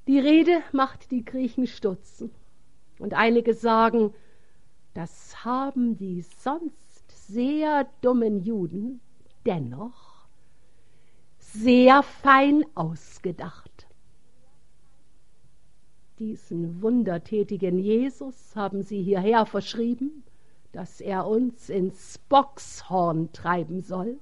Die Rede macht die Griechen stutzen. Und einige sagen, das haben die sonst sehr dummen Juden dennoch sehr fein ausgedacht. Diesen wundertätigen Jesus haben sie hierher verschrieben, dass er uns ins Bockshorn treiben soll.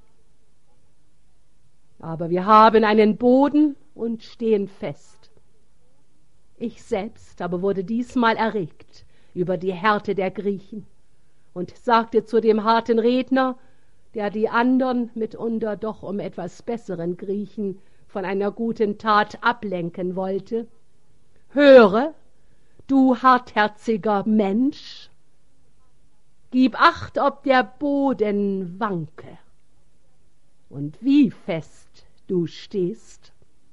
Aber wir haben einen Boden und stehen fest. Ich selbst aber wurde diesmal erregt über die Härte der Griechen und sagte zu dem harten Redner, der die andern mitunter doch um etwas besseren Griechen von einer guten Tat ablenken wollte: Höre, du hartherziger Mensch, gib Acht, ob der Boden wanke und wie fest du stehst.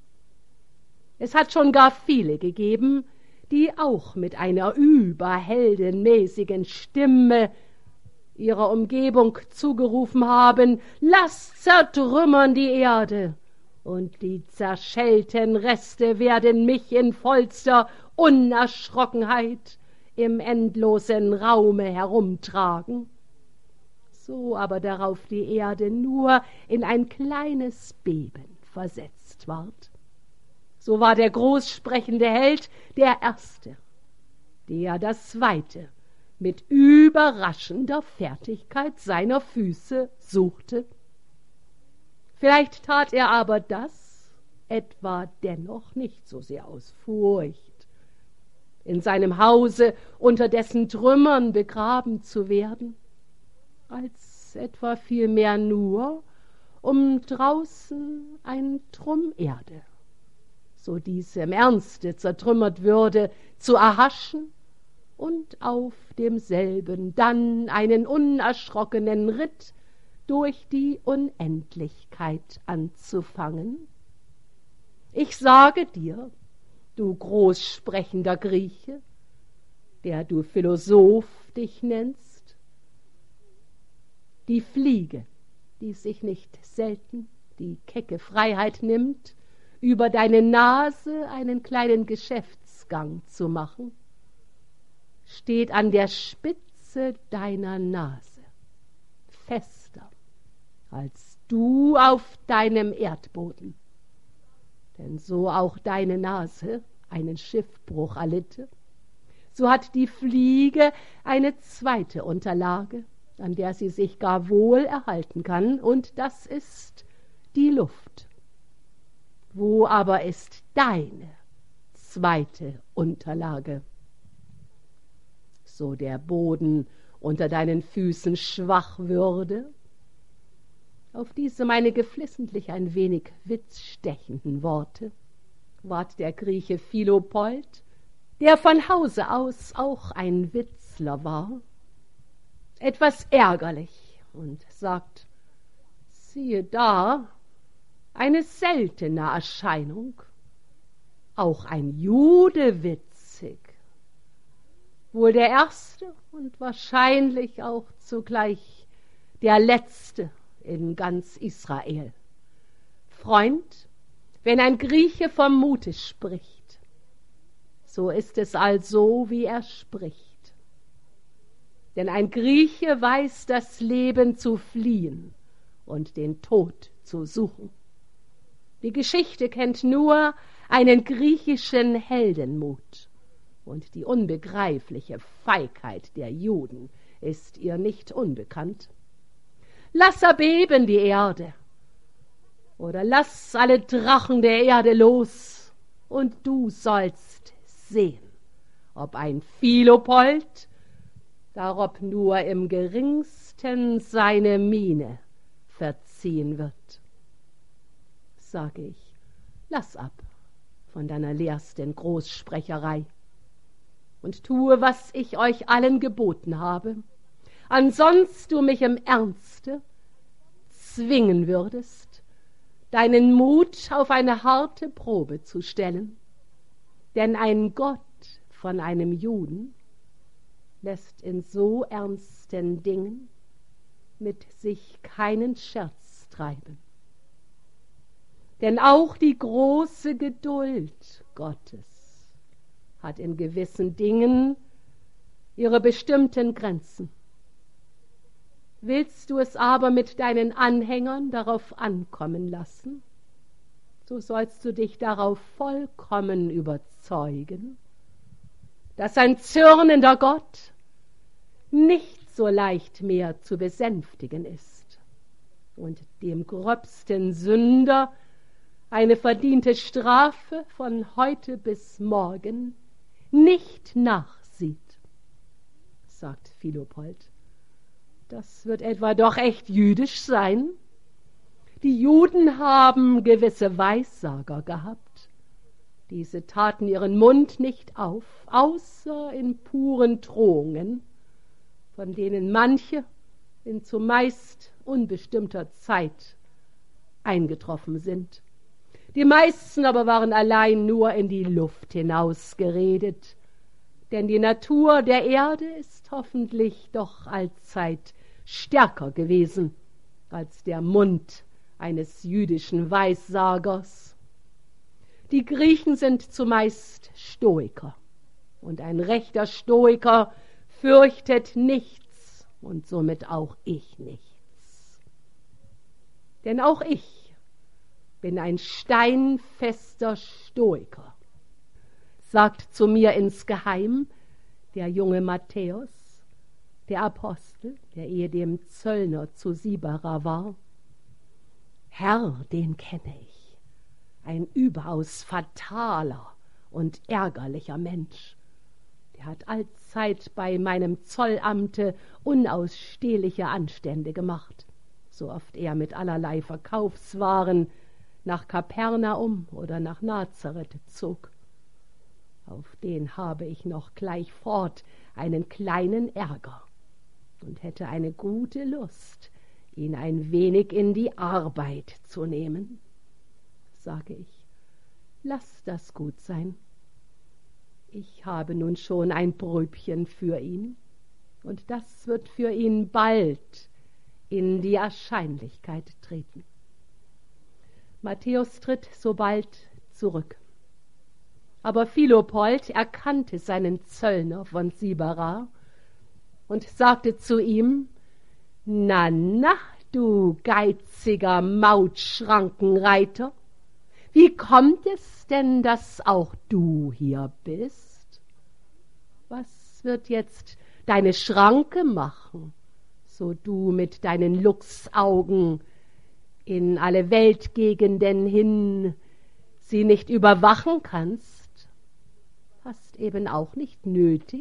Es hat schon gar viele gegeben, die auch mit einer überheldenmäßigen Stimme ihrer Umgebung zugerufen haben: Lasst zertrümmern die Erde, und die zerschellten Reste werden mich in vollster Unerschrockenheit im endlosen Raume herumtragen. So aber darauf die Erde nur in ein kleines Beben versetzt ward. So war der großsprechende Held der Erste, der das Zweite mit überraschender Fertigkeit seiner Füße suchte. Vielleicht tat er aber das etwa dennoch nicht so sehr aus Furcht, in seinem Hause unter dessen Trümmern begraben zu werden, als etwa vielmehr nur, um draußen ein Trumm Erde, so diese im Ernste zertrümmert würde, zu erhaschen und auf demselben dann einen unerschrockenen Ritt durch die Unendlichkeit anzufangen? Ich sage dir, du großsprechender Grieche, der du Philosoph dich nennst, die Fliege, die sich nicht selten die kecke Freiheit nimmt, über deine Nase einen kleinen Geschäftsgang zu machen, steht an der Spitze deiner Nase, fester als du auf deinem Erdboden. Denn so auch deine Nase einen Schiffbruch erlitte, so hat die Fliege eine zweite Unterlage, an der sie sich gar wohl erhalten kann, und das ist die Luft. Wo aber ist deine zweite Unterlage? So der Boden unter deinen Füßen schwach würde? Auf diese meine geflissentlich ein wenig witzstechenden Worte ward der Grieche Philopold, der von Hause aus auch ein Witzler war, etwas ärgerlich und sagt: Siehe da, eine seltene Erscheinung, auch ein Jude witzig, wohl der erste und wahrscheinlich auch zugleich der letzte in ganz Israel. Freund, wenn ein Grieche vom Mute spricht, so ist es also, wie er spricht. Denn ein Grieche weiß das Leben zu fliehen und den Tod zu suchen. Die Geschichte kennt nur einen griechischen Heldenmut, und die unbegreifliche Feigheit der Juden ist ihr nicht unbekannt. Lass erbeben die Erde, oder lass alle Drachen der Erde los, und du sollst sehen, ob ein Philopold darob nur im geringsten seine Miene verziehen wird. Sage ich, lass ab von deiner leersten Großsprecherei und tue, was ich euch allen geboten habe, ansonst du mich im Ernste zwingen würdest, deinen Mut auf eine harte Probe zu stellen. Denn ein Gott von einem Juden lässt in so ernsten Dingen mit sich keinen Scherz treiben. Denn auch die große Geduld Gottes hat in gewissen Dingen ihre bestimmten Grenzen. Willst du es aber mit deinen Anhängern darauf ankommen lassen, so sollst du dich darauf vollkommen überzeugen, dass ein zürnender Gott nicht so leicht mehr zu besänftigen ist und dem gröbsten Sünder eine verdiente Strafe von heute bis morgen nicht nachsieht, sagt Philopold. Das wird etwa doch echt jüdisch sein? Die Juden haben gewisse Weissager gehabt. Diese taten ihren Mund nicht auf, außer in puren Drohungen, von denen manche in zumeist unbestimmter Zeit eingetroffen sind. Die meisten aber waren allein nur in die Luft hinausgeredet, denn die Natur der Erde ist hoffentlich doch allzeit stärker gewesen als der Mund eines jüdischen Weissagers. Die Griechen sind zumeist Stoiker, und ein rechter Stoiker fürchtet nichts und somit auch ich nichts. Denn auch ich bin ein steinfester Stoiker, sagt zu mir insgeheim der junge Matthäus, der Apostel, der ehedem Zöllner zu Sibera war. Herr, den kenne ich, ein überaus fataler und ärgerlicher Mensch. Der hat allzeit bei meinem Zollamte unausstehliche Anstände gemacht, so oft er mit allerlei Verkaufswaren nach Kapernaum oder nach Nazareth zog. Auf den habe ich noch gleich fort einen kleinen Ärger und hätte eine gute Lust, ihn ein wenig in die Arbeit zu nehmen. Sage ich, lass das gut sein. Ich habe nun schon ein Pröbchen für ihn, und das wird für ihn bald in die Erscheinlichkeit treten. Matthäus tritt sobald zurück. Aber Philopold erkannte seinen Zöllner von Sibera und sagte zu ihm, na, du geiziger Mautschrankenreiter, wie kommt es denn, dass auch du hier bist? Was wird jetzt deine Schranke machen, so du mit deinen Luchsaugen in alle Weltgegenden hin sie nicht überwachen kannst? Hast eben auch nicht nötig,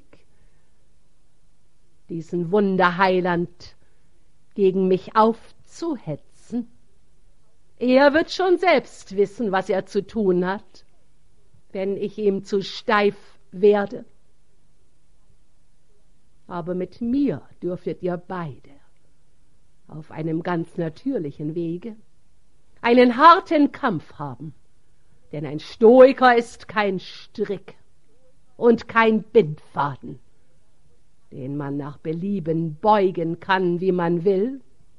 diesen Wunderheiland gegen mich aufzuhetzen. Er wird schon selbst wissen, was er zu tun hat, wenn ich ihm zu steif werde. Aber mit mir dürftet ihr beide auf einem ganz natürlichen Wege einen harten Kampf haben, denn ein Stoiker ist kein Strick und kein Bindfaden, den man nach Belieben beugen kann, wie man will.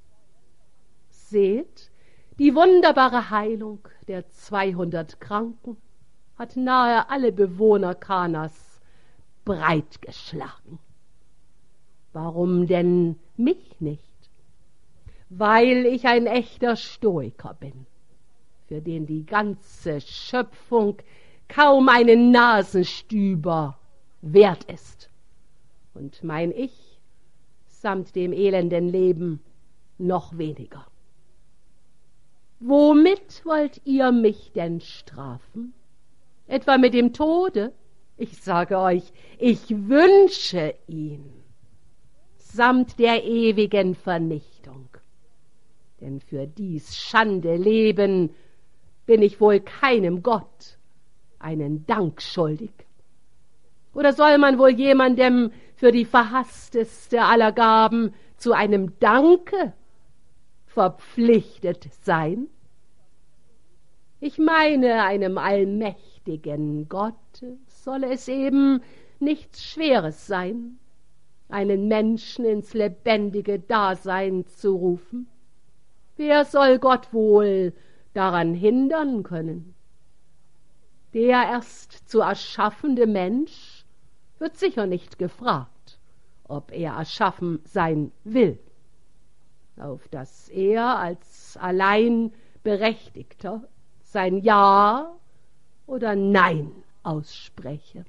Seht, die wunderbare Heilung der 200 Kranken hat nahe alle Bewohner Kanas breitgeschlagen. Warum denn mich nicht? Weil ich ein echter Stoiker bin, für den die ganze Schöpfung kaum einen Nasenstüber wert ist und mein Ich samt dem elenden Leben noch weniger. Womit wollt ihr mich denn strafen? Etwa mit dem Tode? Ich sage euch, ich wünsche ihn, samt der ewigen Vernichtung. Denn für dies Schande Leben bin ich wohl keinem Gott einen Dank schuldig. Oder soll man wohl jemandem für die verhassteste aller Gaben zu einem Danke verpflichtet sein? Ich meine, einem allmächtigen Gott solle es eben nichts Schweres sein, einen Menschen ins lebendige Dasein zu rufen. Wer soll Gott wohl daran hindern können? Der erst zu erschaffende Mensch wird sicher nicht gefragt, ob er erschaffen sein will, auf dass er als allein Berechtigter sein Ja oder Nein ausspreche.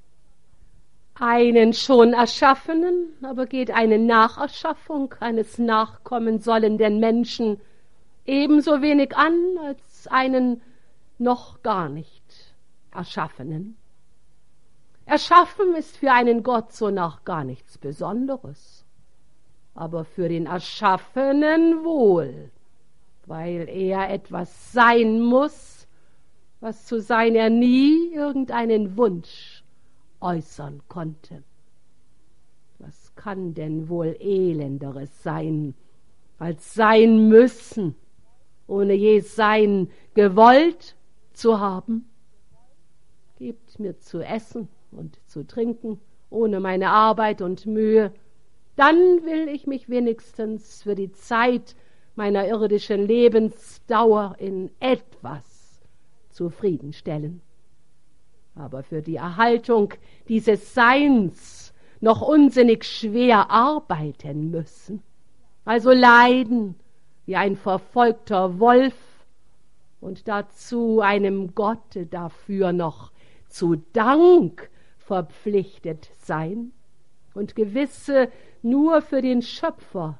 Einen schon Erschaffenen aber geht eine Nacherschaffung eines nachkommen sollenden Menschen ebenso wenig an als einen noch gar nicht Erschaffenen. Erschaffen ist für einen Gott so nach gar nichts Besonderes, aber für den Erschaffenen wohl, weil er etwas sein muss, was zu sein er nie irgendeinen Wunsch äußern konnte. Was kann denn wohl Elenderes sein, als sein müssen, ohne je sein gewollt zu haben? Gebt mir zu essen und zu trinken, ohne meine Arbeit und Mühe, dann will ich mich wenigstens für die Zeit meiner irdischen Lebensdauer in etwas zufriedenstellen. Aber für die Erhaltung dieses Seins noch unsinnig schwer arbeiten müssen, also leiden wie ein verfolgter Wolf und dazu einem Gotte dafür noch zu Dank verpflichtet sein und gewisse nur für den Schöpfer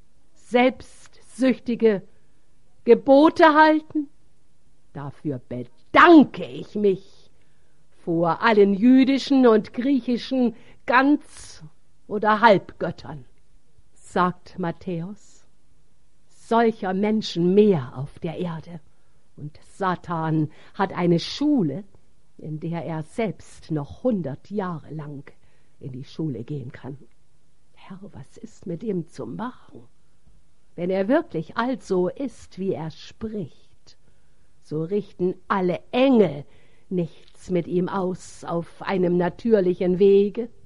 selbstsüchtige Gebote halten, dafür bedanke ich mich vor allen jüdischen und griechischen Ganz- oder Halbgöttern, sagt Matthäus. Solcher Menschen mehr auf der Erde, und Satan hat eine Schule, in der er selbst noch 100 Jahre lang in die Schule gehen kann. Herr, was ist mit ihm zu machen? Wenn er wirklich also ist, wie er spricht, so richten alle Engel nichts mit ihm aus auf einem natürlichen Wege.